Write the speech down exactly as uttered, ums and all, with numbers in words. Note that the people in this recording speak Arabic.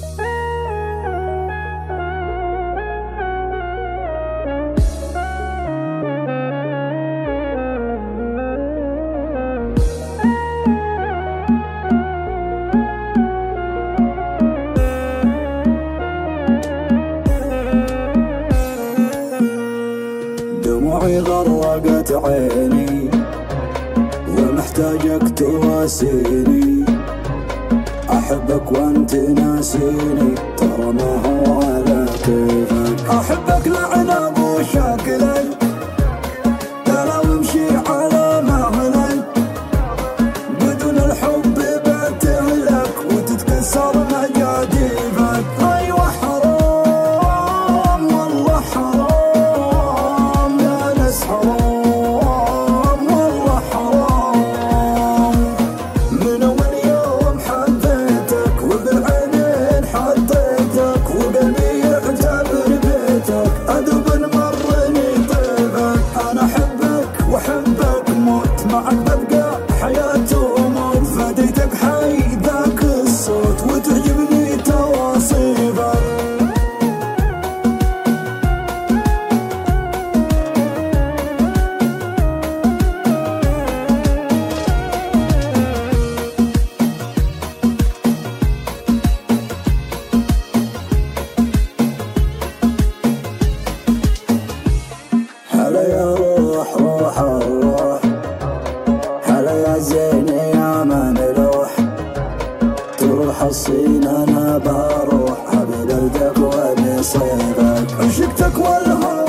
دموعي غرقت عيني ومحتاجك تواسيني، أحبك وأنت ناسيني، ترى ما هو على كيفك. أحبك لعنب وشكلك ترى وامشي على مهلك، بدون الحب بتهلك وتتكسر مجاديفك. أيوة حرام والله حرام يا ناس، حرام والله حرام. من أول يوم حبيتك وبالعينين حطيتك، وقلبي يعتبر بيتك، أدب مرني طيبك. أنا أحبك وأحبك موت، معك ببقى حياة وموت، فديتك حي ذاك الصوت وتعجبني تواصيفك. هلا يا روح روح الروح، هلا يا زين يا مملوح، تروح الصين انا بروح، ابي بلدك وابي صيفك، عشقتك والهوى